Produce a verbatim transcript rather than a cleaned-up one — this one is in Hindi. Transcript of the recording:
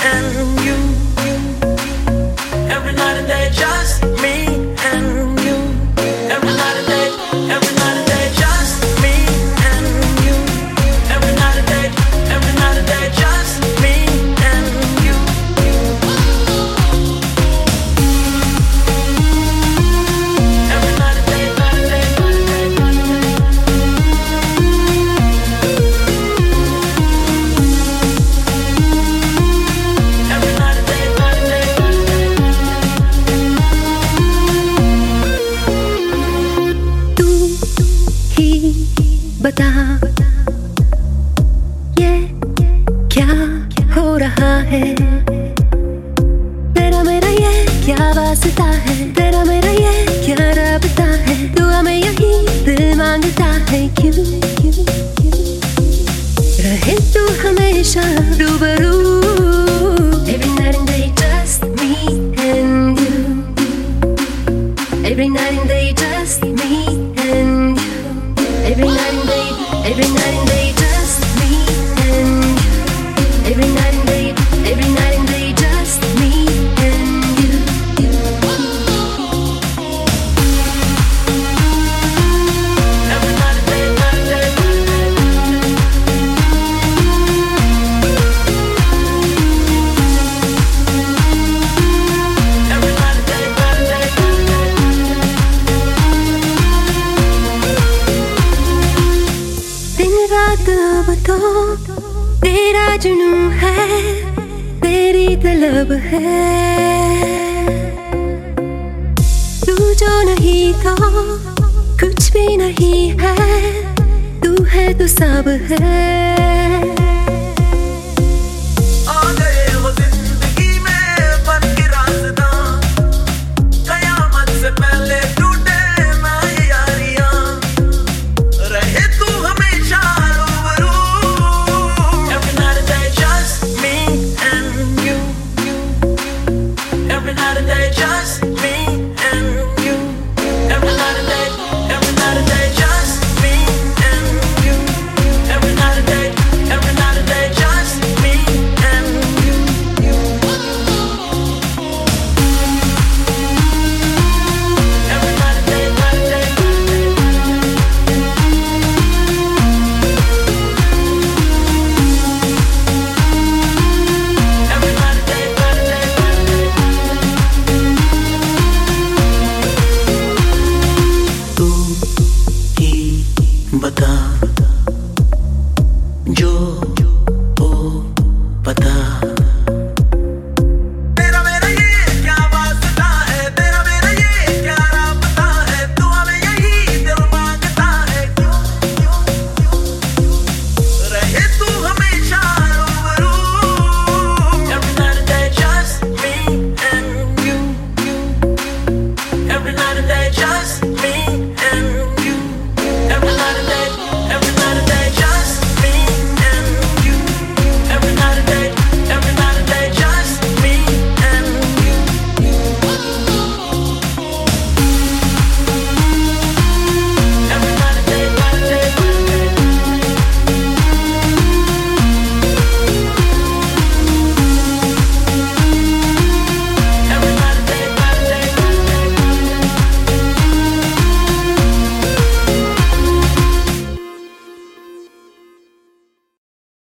and you. Every night and day, just me and you. Every night and day, every night and day, just me and you. Every night and day, every night and day, just me and you. Every night and day, night and day, night and day, night and day. Every night and day, night and day, night and day. तू ही बता ये क्या हो रहा है, तेरा मेरा ये क्या वास्ता है, तेरा मेरा ये क्या राबता है, दुआ में यही दिल मांगता है, क्यों क्यों क्यों रहे तू हमेशा रूबरू. Every night and day just me and you. Every night and day just me and you. Every night and day, every night and day just me and you. Every night and day, every night and day just me and you. Every night and day, night and day, night and day. Every night and day, night and day, night and day. दिन रात अब तो तेरा जुनून है, तेरी तलब है, तू जो नहीं तो कुछ भी नहीं है, तू है तो सब है.